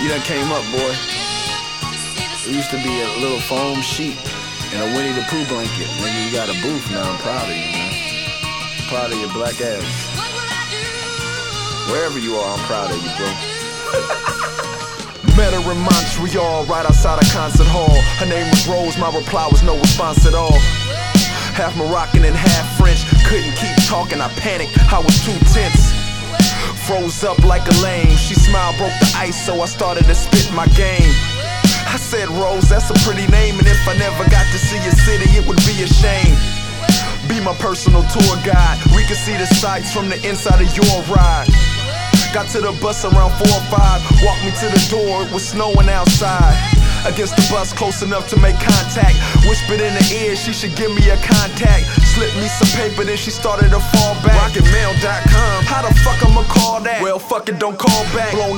You done came up, boy. It used to be a little foam sheet and a Winnie the Pooh blanket. Nigga, you got a booth now. I'm proud of you, man. Proud of your black ass. Wherever you are, I'm proud of you, bro. Met her in Montreal, right outside a concert hall. Her name was Rose, my reply was no response at all. Half Moroccan and half French, couldn't keep talking, I panicked, I was too tense. Froze up like a lame, she smiled, broke the ice, so I started to spit my game. I said, Rose, that's a pretty name, and if I never got to see your city, it would be a shame. Be my personal tour guide, we can see the sights from the inside of your ride. Got to the bus around 4 or 5, walked me to the door, it was snowing outside. Against the bus, close enough to make contact. Whispered in her ear, she should give me a contact. Slipped me some paper, then she started to fall back. RocketMail.com, how the fuck I'ma call that? Well, fuck it, don't call back. Blown